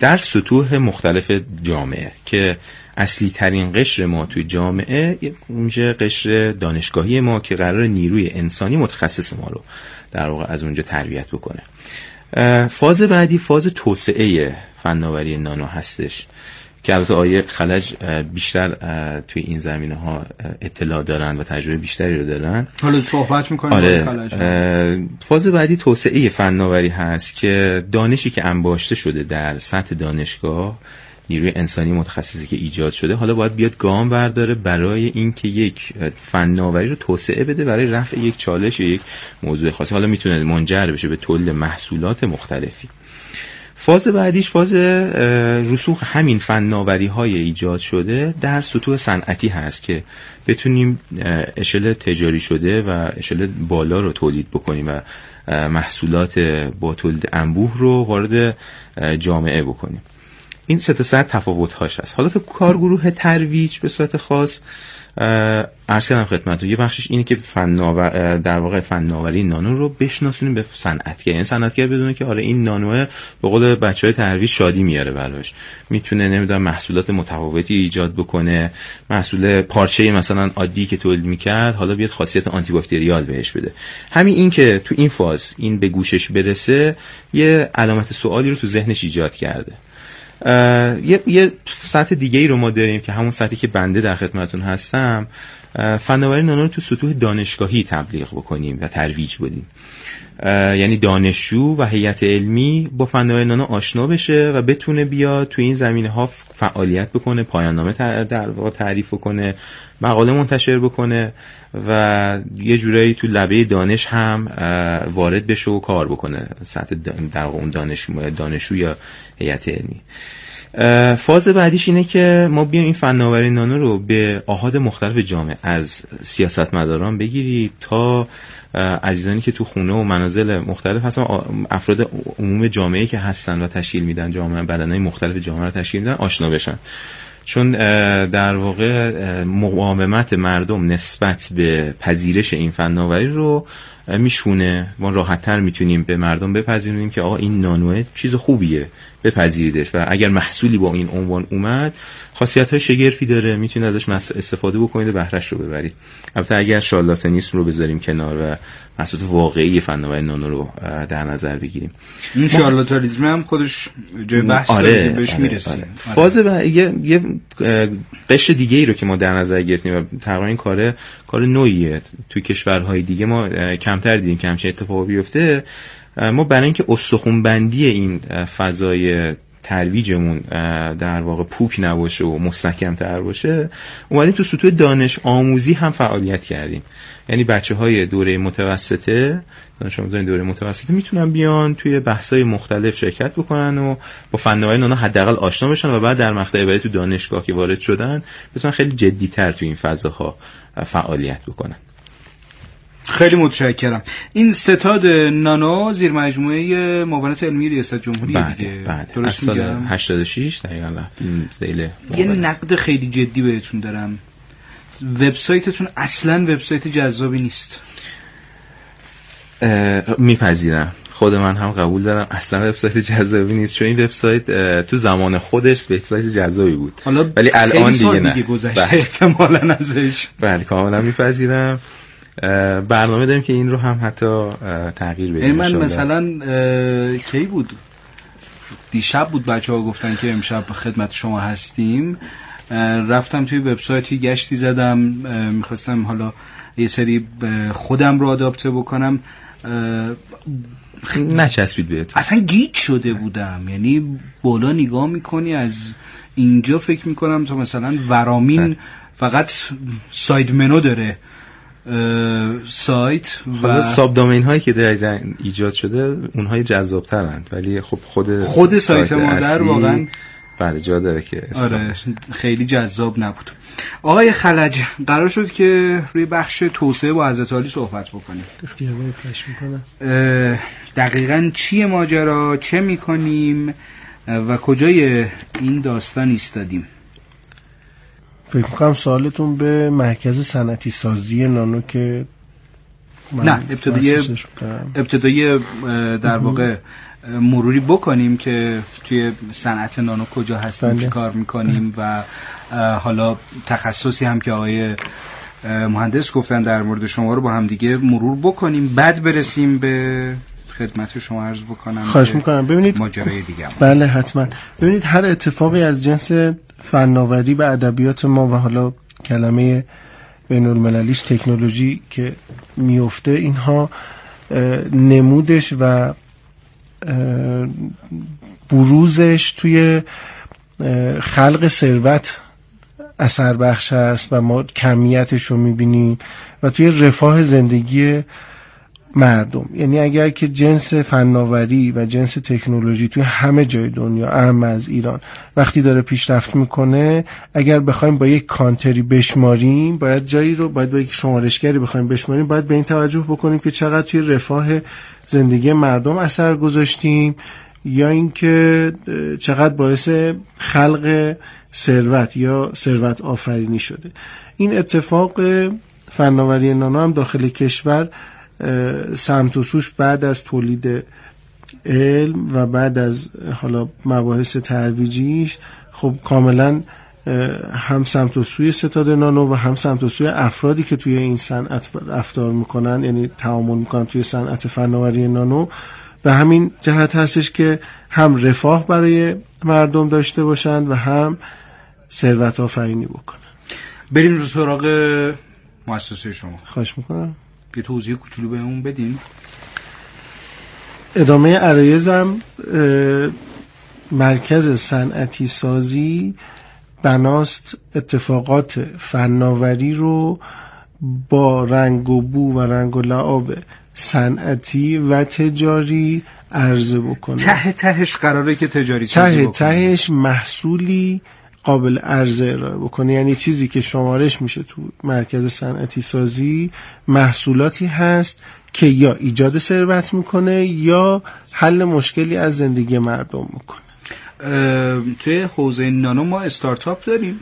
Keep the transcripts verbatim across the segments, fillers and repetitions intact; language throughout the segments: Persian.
در سطوح مختلف جامعه که اصلی ترین قشر ما توی جامعه میشه قشر دانشگاهی ما که قرار نیروی انسانی متخصص ما رو در واقع از اونجا تربیت بکنه. فاز بعدی فاز توسعه فناوری نانو هستش که البته آیه خلج بیشتر توی این زمینه ها اطلاع دارن و تجربه بیشتری رو دارن. حالا صحبت می‌کنیم. آره. فاز بعدی توسعه فناوری هست که دانشی که انباشته شده در سطح دانشگاه، نیروی انسانی متخصصی که ایجاد شده، حالا باید بیاد گام برداره برای اینکه یک فناوری رو توسعه بده برای رفع یک چالش یا یک موضوع خاصی. حالا میتونه منجر بشه به تولید محصولات مختلفی. فاز بعدیش فاز رسوخ همین فناوری های ایجاد شده در سطوح صنعتی هست که بتونیم اشل تجاری شده و اشل بالا رو تولید بکنیم و محصولات با تولید انبوه رو وارد جامعه بکنیم. این سه تا سطح تفاوت هاش هست. حالا تو کارگروه ترویج به صورت خاص عرض کردم خدمتتون، یه بخشش اینه که فناور در واقع فناوری نانو رو بشناسونیم به صنعتگر. یعنی صنعتگر بدونه که آره این نانوه به قول بچهای ترویج شادی میاره براش، میتونه نمیدونم محصولات متفاوتی ایجاد بکنه، محصول پارچه مثلا عادی که تولید میکرد حالا بیاد خاصیت آنتی باکتریال بهش بده. همین این که تو این فاز این به گوشش برسه یه علامت سوالی رو تو ذهنش ایجاد کرده. یه یه سطح دیگه ای رو ما داریم که همون سطحی که بنده در خدمتتون هستم، فناوری نانو رو تو سطوح دانشگاهی تبلیغ بکنیم و ترویج بدیم. یعنی دانشجو و هیئت علمی با فناوری نانو آشنا بشه و بتونه بیاد تو این زمینه‌ها فعالیت بکنه، پایان نامه در واقع تعریف کنه، مقاله منتشر بکنه و یه جورایی تو لبه دانش هم وارد بشه و کار بکنه سطح در واقع اون دانش دانشجو یا هیئت علمی. فاز بعدیش اینه که ما بیایم این فناوری نانو رو به آحاد مختلف جامعه، از سیاستمداران بگیرید تا عزیزانی که تو خونه و منازل مختلف هستن، افراد عموم جامعه که هستن و تشکیل میدن جامعه، بدنهای مختلف جامعه رو تشکیل میدن، آشنا بشن. چون در واقع مقاومت مردم نسبت به پذیرش این فناوری رو میشونه، ما راحت‌تر میتونیم به مردم بپذیرونیم که آقا این نانوه چیز خوبیه، بپذیریدش و اگر محصولی با این عنوان اومد خاصیت‌های شگرفی داره، میتونید ازش استفاده بکنید و بهره‌اش رو ببرید. البته اگر شارلاتانیسم رو بذاریم کنار و محصولات واقعی فناوری نانو رو در نظر بگیریم، این شارلاتانیسم هم خودش جای بحث آره، داره، بهش آره، میرسیم. آره. فاز بعد یه یه قشر دیگه‌ای رو که ما در نظر گرفتیم و تقریبا این کار کار نوعیه توی کشورهای دیگه ما کمتر دیدیم که همچین اتفاقی بیفته. ما برای اینکه استخوان‌بندی این فضای ترویجمون در واقع پوک نباشه و مستحکم تر باشه، اومدیم تو سطوح دانش آموزی هم فعالیت کردیم. یعنی بچه‌های دوره متوسطه، دانش آموزان دوره متوسطه میتونن بیان توی بحث‌های مختلف شرکت بکنن و با فناوری نانو حداقل آشنا بشن و بعد در مقطع بعدی تو دانشگاه که وارد شدن بتونن خیلی جدی‌تر تو این فضاها فعالیت بکنن. خیلی متشکرم. این ستاد نانو زیر مجموعه معاونت علمی ریاست جمهوری بله، دیگه، بله. درست سال میگم؟ هشتاد و شش دقیقاً رفتیم زیل. یه نقد خیلی جدی بهتون دارم، وبسایتتون اصلاً وبسایت جذابی نیست. میپذیرم، خود من هم قبول دارم اصلا وبسایت جذابی نیست، چون این وبسایت تو زمان خودش وبسایت جذابی بود، ولی الان دیگه نه، دیگه گذشته احتمالاً ازش. بله کاملا میپذیرم. برنامه داریم که این رو هم حتی تغییر بدیم. من مثلا کی بود، دیشب بود بچه‌ها گفتن که امشب خدمت شما هستیم، رفتم توی وبسایتی گشتی زدم، میخواستم حالا یه سری خودم رو آداپته بکنم، نچسبید بهت، اصلا گیج شده بودم. یعنی بالا نگاه میکنی از اینجا فکر میکنم تا مثلا ورامین فقط ساید منو داره سایت و ساب دامین هایی که در ایجاد شده اونهای جذاب ترند، ولی خب خود خود سایت, سایت مادر واقعا بله جا داره که آره خیلی جذاب نبود. آقای خلج قرار شد که روی بخش توسعه با حضرت عالی صحبت بکنیم. اختیار پیش میکنم. دقیقاً چیه ماجرا، چه میکنیم و کجای این داستان ایستادیم؟ فکر میکنم سوالتون به مرکز صنعتی سازی نانو که نه ابتدای ابتدای در واقع مروری بکنیم که توی صنعت نانو کجا هستیم، چی کار میکنیم و حالا تخصصی هم که آقای مهندس گفتن در مورد شما رو با هم دیگه مرور بکنیم، بعد برسیم به خدمت شما عرض بکنم. خواهش میکنم. ببینید ماجرای دیگه هم. بله حتما. ببینید هر اتفاقی از جنس فناوری و ادبیات ما و حالا کلمه بین المللیش تکنولوژی که میفته، اینها نمودش و بروزش توی خلق ثروت اثر بخش است و ما کمیتش رو میبینیم و توی رفاه زندگی مردم. یعنی اگر که جنس فناوری و جنس تکنولوژی توی همه جای دنیا، اهم از ایران، وقتی داره پیشرفت میکنه، اگر بخوایم با یک کانتری بشماریم، باید جایی رو باید با یک شمارشگری بخوایم بشماریم، باید به این توجه بکنیم که چقدر توی رفاه زندگی مردم اثر گذاشتیم یا اینکه چقدر باعث خلق ثروت یا ثروت آفرینی شده. این اتفاق فناوری نانو هم داخل کشور سمت و سوش بعد از تولید علم و بعد از حالا مباحث ترویجیش خب کاملا هم سمت و سوی ستاد نانو و هم سمت و سوی افرادی که توی این صنعت رفتار میکنن، یعنی تعامل میکنن توی صنعت فناوری نانو، به همین جهت هستش که هم رفاه برای مردم داشته باشند و هم ثروت آفرینی بکنن. بریم رو سراغ مؤسسه شما. خواهش میکنم. یه توضیح کوچولو بهمون بدین. ادامه عرایزم، مرکز صنعتی سازی بناست اتفاقات فناوری رو با رنگ و بو و رنگ و لعاب صنعتی و تجاری عرضه بکنه. ته تهش قراره که تجاری سازی ته بکنه. تهش محصولی قابل عرضه ارائه بکنه. یعنی چیزی که شمارش میشه تو مرکز صنعتی سازی محصولاتی هست که یا ایجاد ثروت میکنه یا حل مشکلی از زندگی مردم میکنه. توی حوزه نانو ما استارتاپ داریم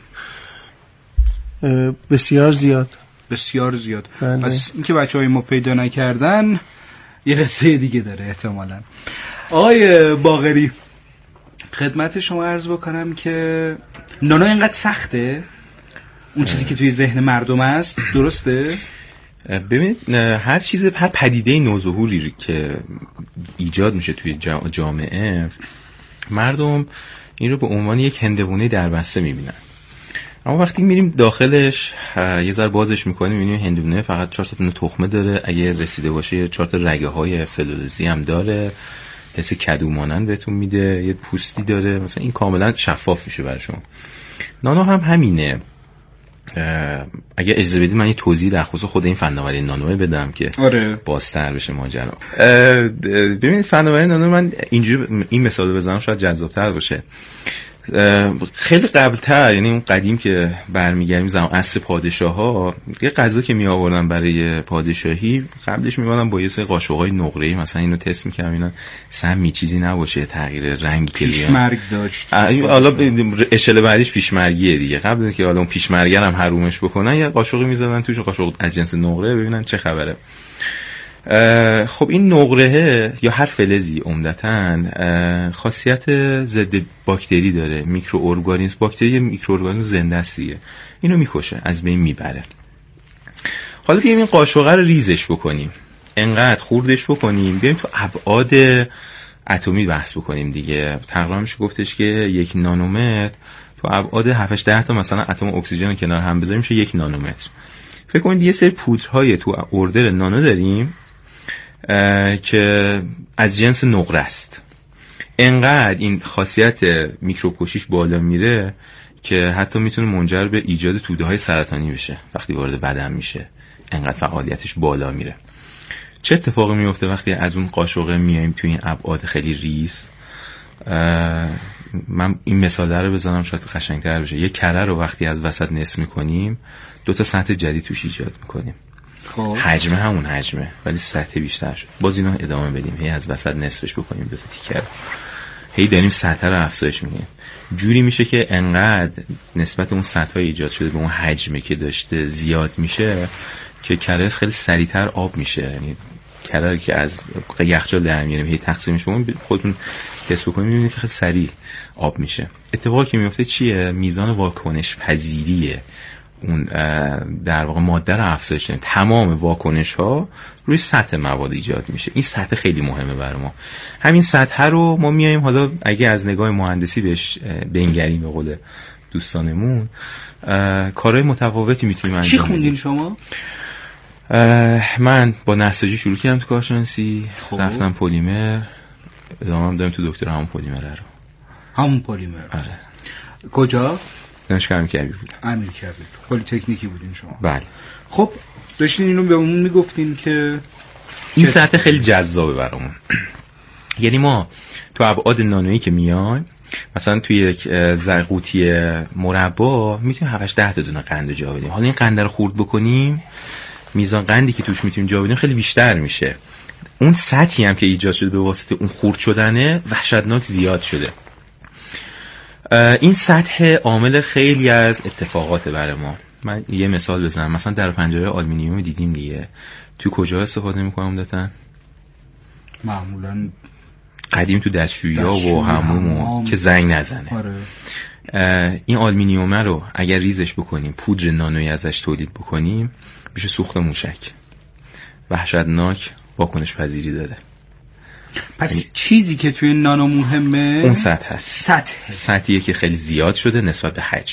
بسیار زیاد بسیار زیاد. بله. پس اینکه بچهای ما پیدا نکردن یه قصه دیگه داره احتمالاً. آقای باقری، خدمت شما عرض بکنم که نانو اینقدر سخته؟ اون چیزی که توی ذهن مردم است درسته؟ ببینید هر چیز، هر پدیده نوظهوری که ایجاد میشه توی جامعه، مردم این رو به عنوان یک هندوانه دربسته میبینن. اما وقتی میریم داخلش یه ذره بازش میکنیم میبینیم هندونه فقط چهار تا تخمه داره، اگه رسیده باشه چهار تا رگه های سلولوزی هم داره، حس کدو مانند بهتون میده، یه پوستی داره، مثلا این کاملا شفاف میشه برای شما. نانو هم همینه. اگه اجازه بدید من یه توضیح در خصوص خود این فناوری نانو بدم که آره. بازتر بشه ماجرا. ببینید فناوری نانو، من اینجوری این مثال بزنم شاید جذاب‌تر باشه. خیلی قبلتر، یعنی اون قدیم که برمیگردیم زمان عصر پادشاها، یه غذا که می آوردن برای پادشاهی قبلش می‌بردن با یه سری قاشق‌های نقره‌ای، مثلا اینو تست می‌کردن اینا سمی چیزی نباشه، تغییر رنگ که پیشمرگ داشت. حالا اشل بعدیش پیشمرگیه دیگه. قبل از که حالا اون پیشمرگر هم حرومش بکنن یه قاشقی می‌زدن توش، قاشق از جنس نقره، ببینن چه خبره. خب این نقره یا هر فلزی عمدتاً خاصیت ضد باکتری داره، میکروارگانیسم، باکتری میکروارگانیسم زنده است دیگه، اینو میکشه، از بین میبره. حالا بیایم این قاشقه رو ریزش بکنیم، انقدر خوردش بکنیم، بیایم تو ابعاد اتمی بحث بکنیم دیگه. تقریبا میشه گفتش که یک نانومتر تو ابعاد هفت ده تا مثلا اتم اکسیژن رو کنار هم بذاریم میشه یک نانومتر. فکر کنید یه سری پودرهای تو اردر نانو داریم که از جنس نقره است. انقدر این خاصیت میکروب کشیش بالا میره که حتی میتونه منجر به ایجاد توده‌های سرطانی بشه وقتی وارد بدن میشه، انقدر فعالیتش بالا میره. چه اتفاقی میفته وقتی از اون قاشقه میایم توی این ابعاد خیلی ریز؟ من این مثال رو بزنم شاید قشنگ‌تر بشه. یک کره رو وقتی از وسط نصف میکنیم دو تا سطح جدید توش ایجاد میکنیم. خب حجم همون حجمه ولی سطح بیشتر شد. باز اینو ادامه بدیم، هی از وسط نصفش بکنیم دو تا تیکه، هی داریم سطح رو افزایش میدیم. جوری میشه که انقدر نسبت اون سطح ایجاد شده به اون حجمی که داشته زیاد میشه که کره خیلی سریعتر آب میشه. یعنی کراری که از یخچال در میاریم هی تقسیمش بکنیم خودتون حس بکنید میبینید که خیلی سریع آب میشه. اتفاقی که میفته چیه؟ میزان واکنش پذیریه اون در واقع ماده رو افزایش میده. تمام واکنش ها روی سطح مواد ایجاد میشه. این سطح خیلی مهمه برای ما. همین سطح رو ما میایم حالا اگه از نگاه مهندسی بهش بنگریم به قول دوستانمون کارهای متفاوتی میتونیم انجام بدیم. چی خوندین شما؟ من با نساجی شروع کردم تو کارشناسی، رفتم پلیمر، ادامه‌ام دادم تو دکترا همون پلیمر رو. همون پلیمر. آره. کجا؟ دانشگاه امیرکبیر بودم. امیرکبیر. پلی تکنیکی بودین شما؟ بله. خب داشتین اینو به اون میگفتین که این سطح خیلی جذابه برامون. یعنی ما تو ابعاد نانویی که میایم مثلا توی یک قوطی مربا میتونیم هفت ده تا دونه قند جا بدیم. حالا این قند رو خورد بکنیم میزان قندی که توش میتونیم جا بدیم خیلی بیشتر میشه. اون سطحی هم که ایجاد شده به واسطه اون خورد شدنه وحشتناک زیاد شده. این سطح عامل خیلی از اتفاقات برای ما. من یه مثال بزنم، مثلا در پنجره آلومینیوم دیدیم دیگه، تو کجا استفاده میکنم عمدتاً؟ معمولاً قدیم تو دستشویی‌ها و حموم که زنگ نزنه. آره. این آلومینیوم رو اگر ریزش بکنیم پودر نانویی ازش تولید بکنیم میشه سوخت موشک. وحشتناک واکنش پذیری داره. پس یعنی چیزی که توی نانو مهمه اون سطح هست. سطح سطحیه که خیلی زیاد شده نسبت به حجم.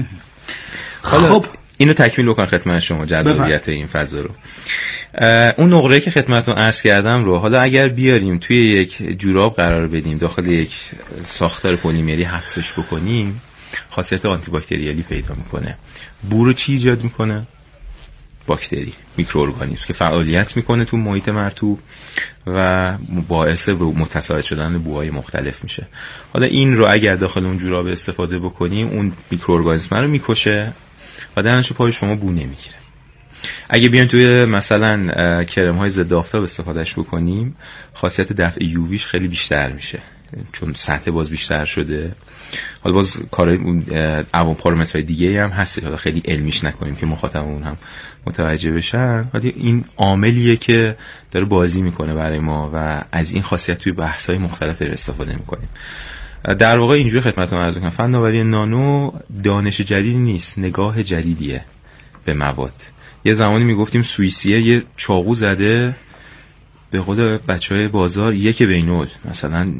خب اینو تکمیل بکنم خدمت شما جذابیت این فضا رو. اون نقره‌ای که خدمتتون عرض کردم رو حالا اگر بیاریم توی یک جوراب قرار بدیم داخل یک ساختار پلیمری حبسش بکنیم خاصیت آنتی باکتریالی پیدا میکنه. بو رو چی ایجاد میکنه؟ باکتری، میکروارگانیسم که فعالیت میکنه تو محیط مرطوب و باعث به متساعد شدن بوهای مختلف میشه. حالا این رو اگر داخل اون جوراب استفاده بکنیم اون میکروارگانیسم رو میکشه و درنش پای شما بو نمیگیره. اگه بیایم توی مثلا کرم های ضد آفتاب استفادهش بکنیم خاصیت دفع یوویش خیلی بیشتر میشه چون سطح باز بیشتر شده. حالا باز کارهای عوام پارامترهای دیگه هم هست حالا خیلی علمیش نکنیم که مخاطبمون هم متوجه بشن، ولی این عاملیه که داره بازی میکنه برای ما و از این خاصیت توی بحث‌های مختلف داره استفاده میکنیم. در واقع اینجوری خدمتتون عرض می‌کنم فناوری نانو دانش جدیدی نیست، نگاه جدیدیه به مواد. یه زمانی میگفتیم سوئیسیه یه چاقو زده به قول بچهای بازار یک بینول مثلا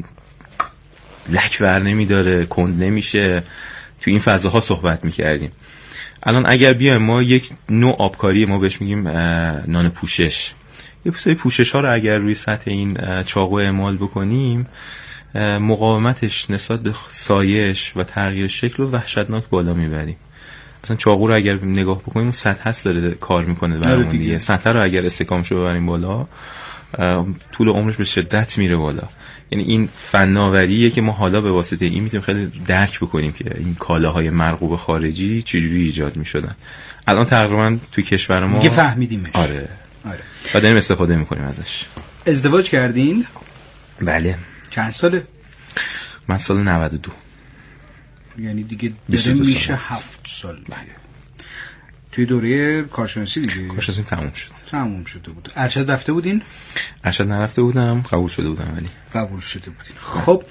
لک ور نمیداره کند نمیشه، تو این فضاها صحبت میکردیم. الان اگر بیایم ما یک نوع آبکاری ما بهش میگیم نان پوشش، یه پوسای پوشش ها رو اگر روی سطح این چاقو اعمال بکنیم مقاومتش نسبت به سایش و تغییر شکل رو وحشتناک بالا میبریم. مثلا چاقو رو اگر نگاه بکنیم اون سطح هست داره کار میکنه برامون دیگه. سطح رو اگر استحکامش رو ببریم بالا طول عمرش به شدت میره بالا. یعنی این فناوریه که ما حالا به واسطه این میتونیم خیلی درک بکنیم که این کالاهای مرغوب خارجی چجوری ایجاد میشدن. الان تقریبا تو کشور ما دیگه فهمیدیمش. آره آره و داریم استفاده میکنیم ازش. ازدواج کردین؟ بله. چند ساله؟ من سال نود و دو. یعنی دیگه داره میشه هفت سال. بله. توی دوره کارشناسی دیگه کارشناسی تموم شد. تموم شده بود. ارشد رفته بودین؟ ارشد نرفته بودم، قبول شده بودم ولی. قبول شده بودین. خب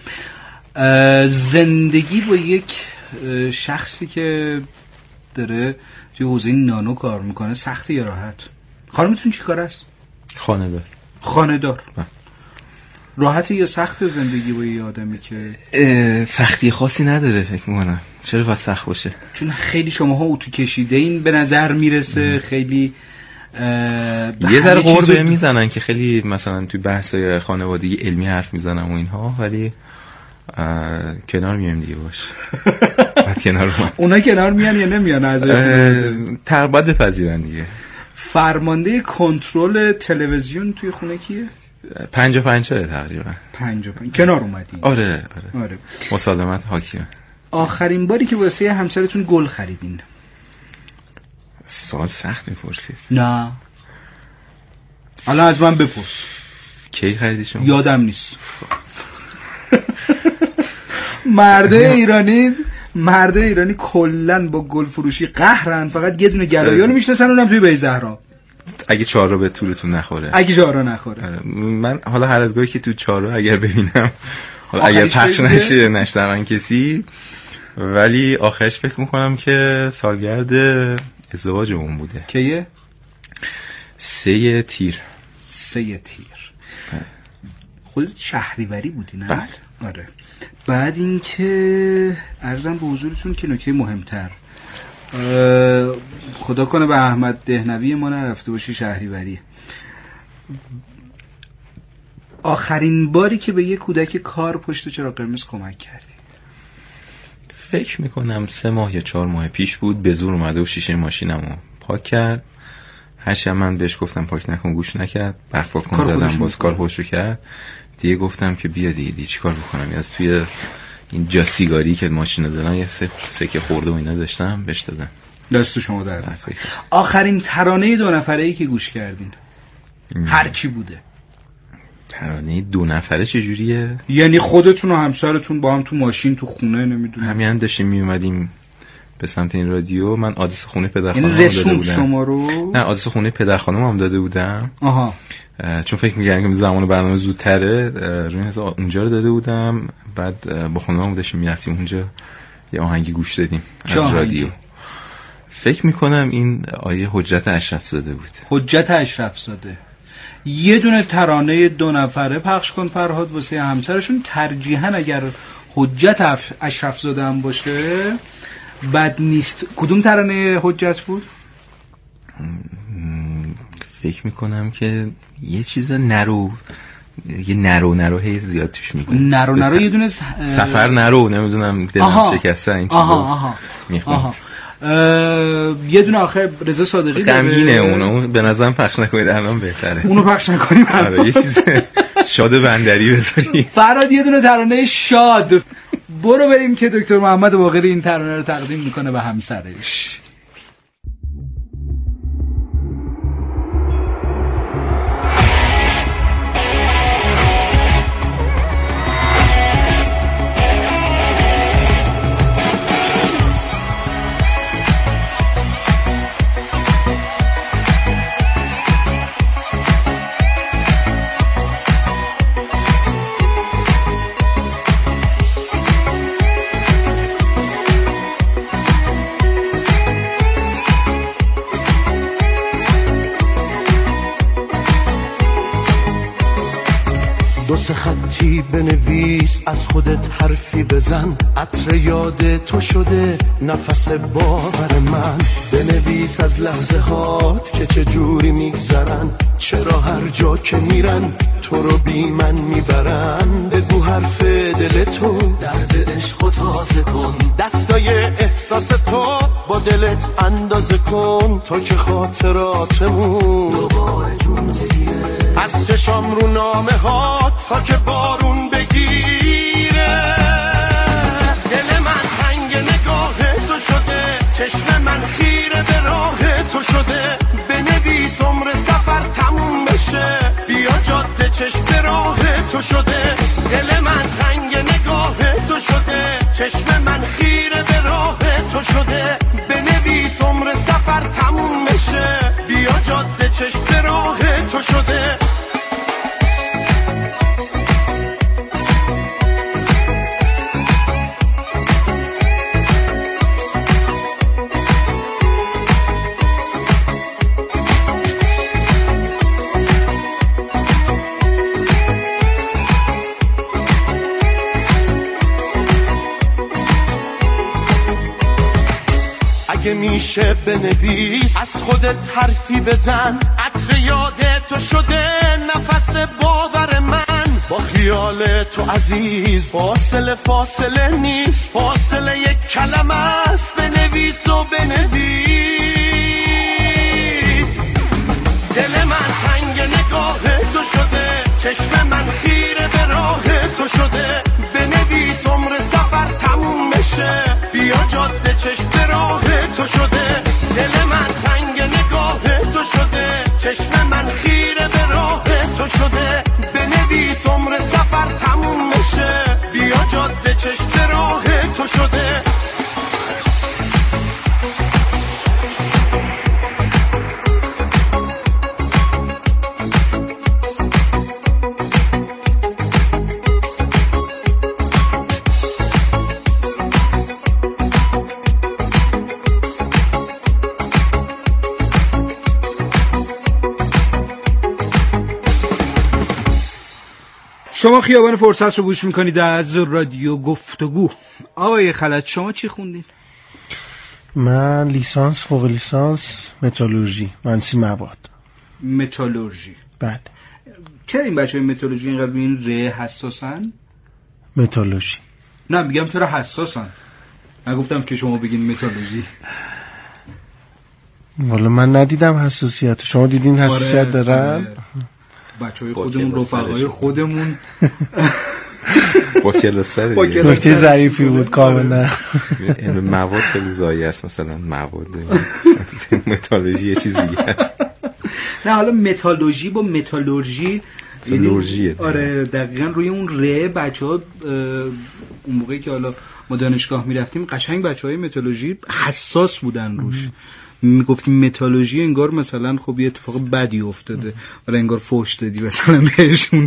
زندگی با یک شخصی که داره توی حوزه نانو کار میکنه سخته یا راحت؟ خانمتون چی کار است؟ خانه دار. خانه دار. راحته یا سخت زندگی با یه آدمی که سختی خاصی نداره فکر میکنم. چرا باید سخت باشه؟ چون خیلی شماها اتو کشیده این به نظر میرسه ام. خیلی یه ذره قربه میزنن که خیلی مثلا توی بحثای خانوادگی علمی حرف میزنن و اینها ولی کنار میایم دیگه باش. بعد کنار ما اونا کنار میان یا نمیان از تربیت بپذیرن دیگه. فرمانده کنترل تلویزیون توی خونه کیه؟ پنجا پنجاه تقریبا. پنجا پنجا کنار اومدی؟ آره آره, آره. مسالمت حاکمه. آخرین باری که واسه همسرتون گل خریدین؟ سوال سخت میپرسید. نه الان از من بپرس. کی خریدی شما؟ یادم نیست. مرده ایرانی مرده ایرانی کلن با گل فروشی قهرن، فقط یه دونه گلاییو رو میشناسن اونم توی بیت زهرا. اگه چهارراه به تورتون نخوره. اگه چهارراه نخوره. من حالا هر از گاهی که تو چهارراه اگر ببینم، حالا اگر پخش نشه نشنون کسی، ولی آخرش فکر میکنم که سالگرد ازدواجمون بوده. کیه؟ سه تیر. سه تیر. خودت شهریوری بودی نه؟ بله. آره. بعد اینکه عرضم به حضورتون که نکته مهمتر، خدا کنه به احمد دهنوی ما نرفته باشی شهریوری. آخرین باری که به یه کودک کار پشت چراغ قرمز کمک کردی؟ فکر میکنم سه ماه یا چهار ماه پیش بود. به زور اومده و شیشه ماشینمو پاک کرد. هرچی من بهش گفتم پاک نکن گوش نکرد. برفا کن زدم باز کار خودشو کرد. دیگه گفتم که بیا دیگه دیگه چیکار بکنم. از توی این جا سیگاری که ماشین دادن یه سکه خورده و اینا داشتم بهش دادم. دست شما در نفر. آخرین ترانه دو نفره ای که گوش کردین هر چی بوده؟ ترانه دو نفره چجوریه؟ یعنی خودتون و همسرتون با هم تو ماشین تو خونه نمیدونم همین داشتیم می اومدیم به سمت این رادیو. من آدرس خونه پدرخوانم هم داده بودم. شما رو؟ نه آدرس خونه پدرخوانم هم داده بودم. آها. چون فکر می‌کردم که زمان برنامه زودتره روی حساب اونجا رو داده بودم. بعد با خانومم داشتیم می‌رفتیم اونجا یه آهنگی گوش دادیم از رادیو. فکر می‌کنم این آیه حجت اشرف زاده بود. حجت اشرف زاده. یه دونه ترانه دو نفره پخش کن فرهاد واسه همسرشون، ترجیحاً اگر حجت اشرف زاده هم باشه بد نیست. کدوم ترانه حجت بود؟ فکر میکنم که یه چیز نرو یه نرو نرو هی زیاد توش میکنه. نرو نرو یه دونه سفر نرو نمیدونم دلم شکسته این چیزا میخوام. یه دونه آخر رضا صادقی داره غمگینه اونو به نظرم پخش نکنید الان بهتره. اونو پخش نکنیم. آره یه چیز شاد بندری بذاری. فرهاد یه دونه ترانه شاد. برو بریم که دکتر محمد باقری این ترانه رو تقدیم میکنه به همسرش. دو سه خطی بنویس، از خودت حرفی بزن، عطر یاد تو شده نفس باور من. بنویس از لحظه هات که چه جوری میگذرن، چرا هر جا که میرن تو رو بی من میبرن. بگو حرف دل تو، درد عشق و تازه کن، دستای احساس تو با دلت اندازه کن. تو که خاطراتمون دوباره جون بگیره، از چشام رو نامه ها تا که بارون بگیره. دل من تنگ نگاه تو شده، چشم من خیره به راه تو شده. بنویس عمر سفر تموم بشه، بیا جاده چشم به راه تو شده. دل من تنگ نگاه تو شده، چشم من خیره به راه تو شده. بنویس عمر سفر تموم بشه، بیا جاده چشم به راه تو شده. اگه میشه بنویس، از خودت حرفی بزن، عطر یاد تو شده نفس باور من. با خیال تو عزیز فاصله فاصله نیست، فاصله یک کلمه است. بنویس و بنویس. دل من تنگ نگاه تو شده، چشم من خیره به راه تو شده. بنویس عمر سفر تموم بشه، بیا جاده چشم به راه تو شده. دل من تنگ نگاه تو شده، چشم من خیره به راه تو شده. بنویس عمر سفر تموم بشه، بیا جاده چشم به راه تو شده. شما خیابان فرصت رو گوش میکنید از رادیو گفتگو. آقای خلج شما چی خوندین؟ من لیسانس فوق لیسانس متالورژی، مهندسی مواد. متالورژی. بله. چرا این بچه‌های متالورژی اینقدر به این ر حساسن؟ متالورژی. نه میگم چرا حساسن؟ نگفتم که شما بگین متالورژی. والا من ندیدم حساسیت. شما دیدین حساسیت آره، دارن؟ آره. بچه‌های خودمون، رفقای خودمون با کلاسر نکته ظریفی بود کاملا. این مواد خیلی زایی است، مثلا مواد متالورژی یه چیز دیگه است. نه حالا متالورژی با متالورژی متالورژی، آره دقیقاً روی اون ر بچه‌ها اون موقعی که حالا ما دانشگاه میرفتیم قشنگ بچه‌های متالورژی حساس بودن روش. میگفتیم متالورژی انگار مثلا خب یه اتفاق بدی افتاده، حالا انگار فحش دادی مثلا بهشون.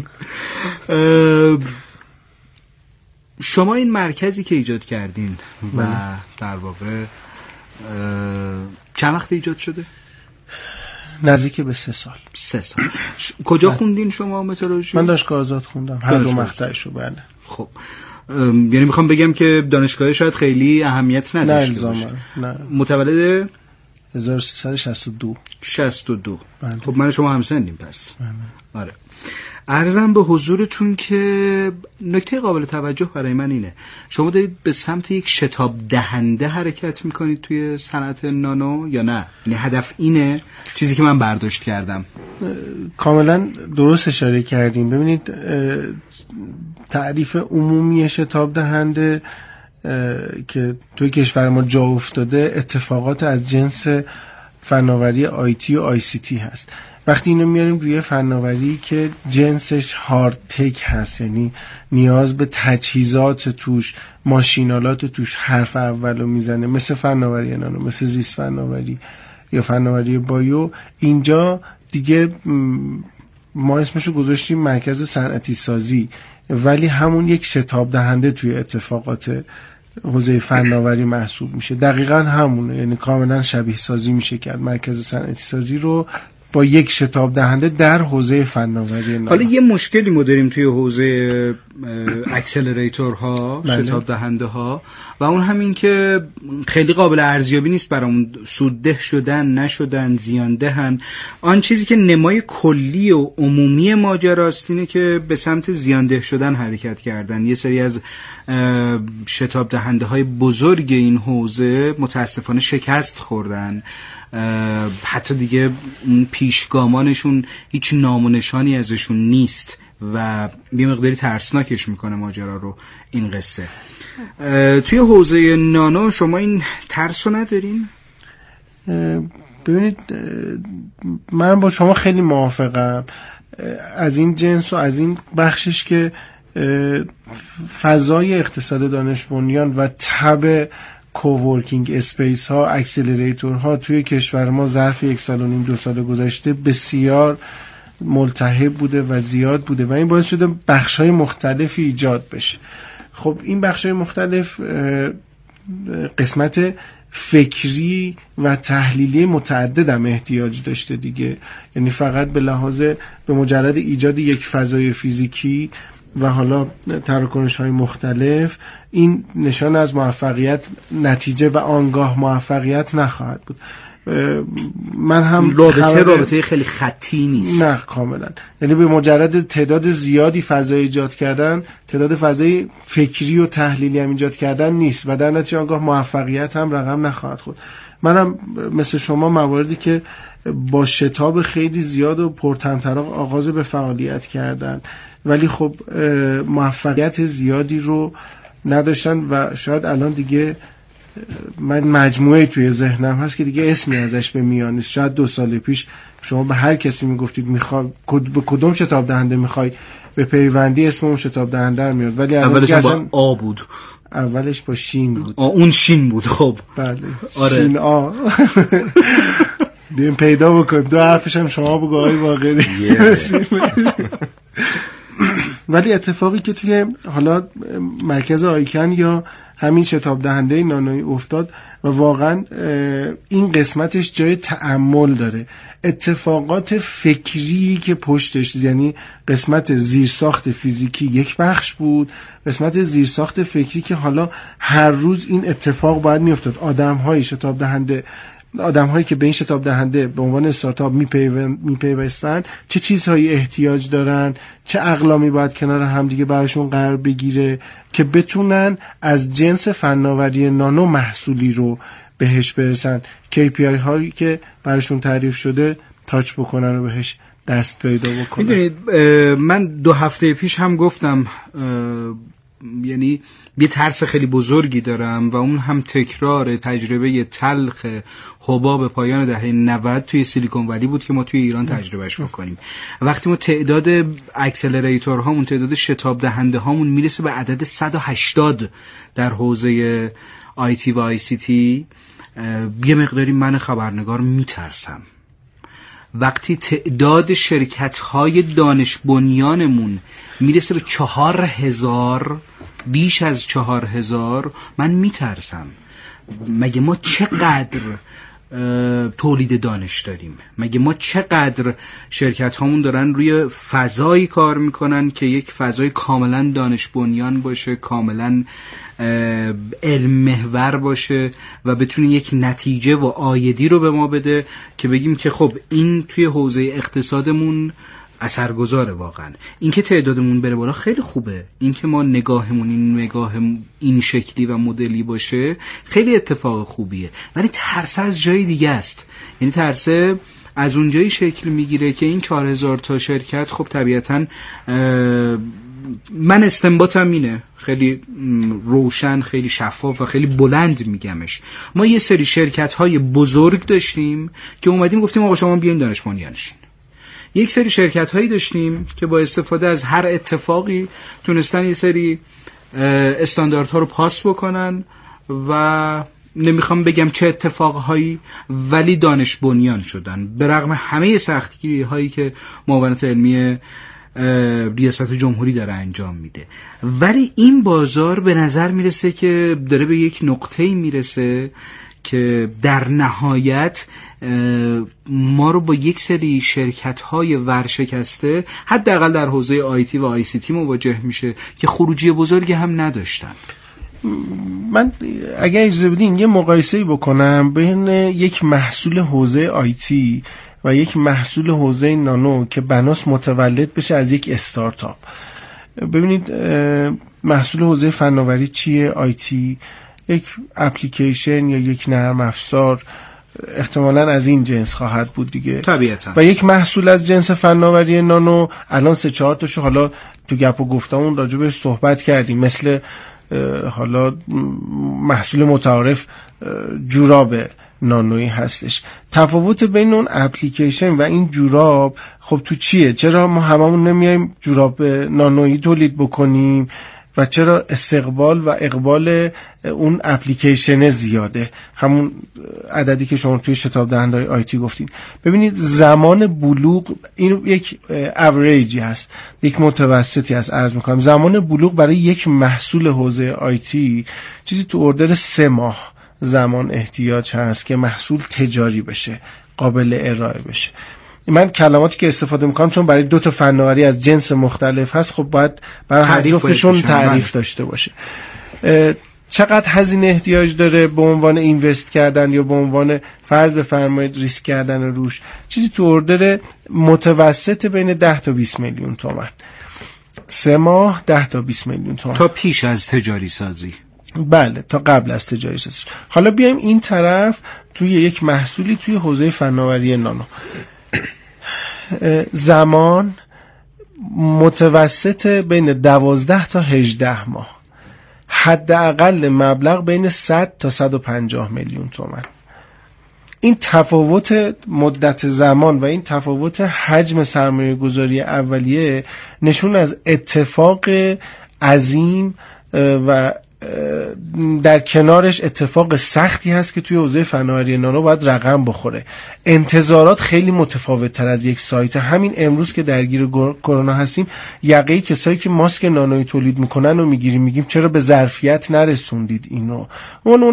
شما این مرکزی که ایجاد کردین و در واقع چند وقت ایجاد شده؟ نزدیک به سه سال. سه سال. ش... کجا خوندین شما متالورژی؟ من دانشگاه آزاد خوندم، هر دو مقطعشو. بله. خب یعنی میخوام بگم که دانشگاه شاید خیلی اهمیت نداشته باشه. نه. متولد هزار و سیصد و شصت و دو. شصت و دو. بله. خب من شما همسنیم پس. بله. آره. عرضم به حضورتون که نکته قابل توجه برای من اینه شما دارید به سمت یک شتاب دهنده حرکت میکنید توی صنعت نانو یا نه؟ یعنی هدف اینه؟ چیزی که من برداشت کردم. کاملا درست اشاره کردیم. ببینید تعریف عمومی شتاب دهنده که توی کشور ما جا افتاده اتفاقات از جنس فناوری آیتی و آی سی تی هست. وقتی اینو میاریم روی فناوری که جنسش هارد تک هست، یعنی نیاز به تجهیزات توش، ماشینالات توش حرف اولو میزنه، مثل فناوری نانو، مثل زیست فناوری یا فناوری بایو، اینجا دیگه ما اسمشو گذاشتیم مرکز صنعتی سازی، ولی همون یک شتاب دهنده توی اتفاقات حوزه فناوری محسوب میشه. دقیقاً همونه، یعنی کاملا شبیه سازی میشه کرد مرکز صنعتی سازی رو با یک شتاب دهنده در حوزه فناوری نانو. حالا یه مشکلی ما داریم توی حوزه اکسلراتورها، شتاب دهنده ها، و اون همین که خیلی قابل ارزیابی نیست برامون، سودده شدن نشدن، زیان دهن. آن چیزی که نمای کلی و عمومی ماجراست اینه که به سمت زیانده شدن حرکت کردن. یه سری از شتاب دهنده های بزرگ این حوزه متاسفانه شکست خوردن، حتی دیگه پیشگامانشون هیچ نام و نشانی ازشون نیست و یه مقداری ترسناکش میکنه ماجرا رو این قصه. توی حوزه نانو شما این ترس رو ندارین؟ ببینید من با شما خیلی موافقم از این جنس و از این بخشش که فضای اقتصاد دانش بنیان و تب کوورکینگ اسپیس ها، اکسلراتور ها توی کشور ما ظرف یک سال و نیم دو سال گذشته بسیار ملتهب بوده و زیاد بوده و این باعث شده بخش های مختلفی ایجاد بشه. خب این بخش های مختلف قسمت فکری و تحلیلی متعدد هم احتیاج داشته دیگه، یعنی فقط به لحاظ به مجرد ایجاد یک فضای فیزیکی و حالا تراکنش های مختلف این نشان از موفقیت، نتیجه و آنگاه موفقیت نخواهد بود. من هم رابطه رابطه خیلی خطی نیست. نه کاملا، یعنی به مجرد تعداد زیادی فضای ایجاد کردن، تعداد فضای فکری و تحلیلی هم ایجاد کردن نیست و در نتیجه آنگاه موفقیت هم رقم نخواهد خورد. منم مثل شما مواردی که با شتاب خیلی زیاد و پرطمطراق آغاز به فعالیت کردن ولی خب موفقیت زیادی رو نداشتن و شاید الان دیگه من مجموعه توی ذهنم هست که دیگه اسمی ازش به میان نیست. شاید دو سال پیش شما به هر کسی میگفتید میخوای به کدوم شتاب دهنده میخوای به پیوندی اسم اون شتاب دهنده رو میاد، ولی اولش با آ بود، اولش با شین بود. آ اون شین بود. خب بله آره. شین آ بیم پیدا بکنیم، دو حرفش هم شما بگو آقای باقری. ولی اتفاقی که توی حالا مرکز آیکن یا همین شتاب دهنده نانویی افتاد و واقعا این قسمتش جای تأمل داره. اتفاقات فکری که پشتش، یعنی قسمت زیرساخت فیزیکی یک بخش بود، قسمت زیرساخت فکری که حالا هر روز این اتفاق باید میافتاد. آدم‌های شتاب دهنده، آدم هایی که به این شتاب دهنده به عنوان استارتاپ میپیوستن چه چیزهایی احتیاج دارن، چه اقلامی باید کنار همدیگه براشون قرار بگیره که بتونن از جنس فناوری نانو محصولی رو بهش برسن. کی پی آی هایی که براشون تعریف شده تاچ بکنن و بهش دست پیدا بکنن. میدونید من دو هفته پیش هم گفتم یعنی یه ترس خیلی بزرگی دارم و اون هم تکرار تجربه تلخ حباب پایان دهه نود توی سیلیکون ولی بود که ما توی ایران تجربهش بکنیم. وقتی ما تعداد اکسلراتور هامون، تعداد شتاب دهنده هامون میرسه به عدد صد و هشتاد در حوزه آی تی و آی سی تی، یه مقداری من خبرنگار میترسم. وقتی تعداد شرکت‌های دانش بنیانمون میرسه به چهار هزار، بیش از چهار هزار، من میترسم. مگه ما چقدر تولید دانش داریم؟ مگه ما چقدر شرکت هامون دارن روی فضایی کار میکنن که یک فضای کاملا دانش بنیان باشه، کاملا علم محور باشه و بتونه یک نتیجه و آیدی رو به ما بده که بگیم که خب این توی حوزه اقتصادمون اثرگذاره. واقعا این که تعدادمون بره بالا خیلی خوبه، این که ما نگاهمون این نگاه این شکلی و مدلی باشه خیلی اتفاق خوبیه، ولی ترس از جای دیگه است. یعنی ترس از اونجایی شکل میگیره که این چهار هزار تا شرکت، خب طبیعتاً من استنباطم اینه، خیلی روشن، خیلی شفاف و خیلی بلند میگمش، ما یه سری شرکت های بزرگ داشتیم که اومدیم گفتیم آقا شما بیاین دانش بنیانشین. یک سری شرکت هایی داشتیم که با استفاده از هر اتفاقی تونستن یه سری استانداردها رو پاس بکنن و نمیخوام بگم چه اتفاقهایی، ولی دانش بنیان شدن به رغم همه سختگیری هایی که معاونت علمی ریاست جمهوری داره انجام میده. ولی این بازار به نظر میرسه که داره به یک نقطه‌ای میرسه که در نهایت ما رو با یک سری شرکت‌های ورشکسته حداقل در حوزه آیتی و آی سی تی مواجه میشه که خروجی بزرگی هم نداشتن. من اگر اجازه بدین یه مقایسه‌ای بکنم بین یک محصول حوزه آیتی و یک محصول حوزه نانو که بناس متولد بشه از یک استارتاپ. ببینید محصول حوزه فناوری چیه؟ آیتی یک اپلیکیشن یا یک نرم افزار احتمالاً از این جنس خواهد بود دیگه طبیعتاً. و یک محصول از جنس فناوری نانو الان سه چهار تاشو حالا تو گپ و گفتمون راجع بهش صحبت کردیم، مثل حالا محصول متعارف جوراب نانویی هستش. تفاوت بین اون اپلیکیشن و این جوراب خب تو چیه؟ چرا ما هممون نمیایم جوراب نانویی تولید بکنیم و چرا استقبال و اقبال اون اپلیکیشن زیاده؟ همون عددی که شما توی شتاب دهنده‌های آیتی گفتین. ببینید زمان بلوغ این یک اوریجی هست، یک متوسطی هست عرض میکنم. زمان بلوغ برای یک محصول حوزه آیتی چیزی تو اردر سه ماه زمان احتیاج هست که محصول تجاری بشه، قابل ارائه بشه. من کلماتی که استفاده میکنم چون برای دو تا فناوری از جنس مختلف هست، خب باید برای هر جفتشون تعریف داشته باشه. چقدر هزینه احتیاج داره به عنوان اینوست کردن یا به عنوان فرض بفرمایید ریسک کردن روش؟ چیزی تو اردر متوسط بین ده تا بیست میلیون تومان. سه ماه ده تا بیست میلیون تومان تا پیش از تجاری سازی. بله، تا قبل از تجاری سازی. حالا بیایم این طرف توی یک محصولی توی حوزه فناوری نانو، زمان متوسط بین دوازده تا هجده ماه، حداقل مبلغ بین صد تا صد و پنجاه میلیون تومان. این تفاوت مدت زمان و این تفاوت حجم سرمایه گذاری اولیه نشون از اتفاق عظیم و در کنارش اتفاق سختی هست که توی حوزه فناوری نانو باید رقم بخوره. انتظارات خیلی متفاوت تر از یک سایت. همین امروز که درگیر کرونا هستیم، یقه کسایی که ماسک نانویی تولید میکنن و میگیریم، میگیم چرا به ظرفیت نرسوندید اینو. اون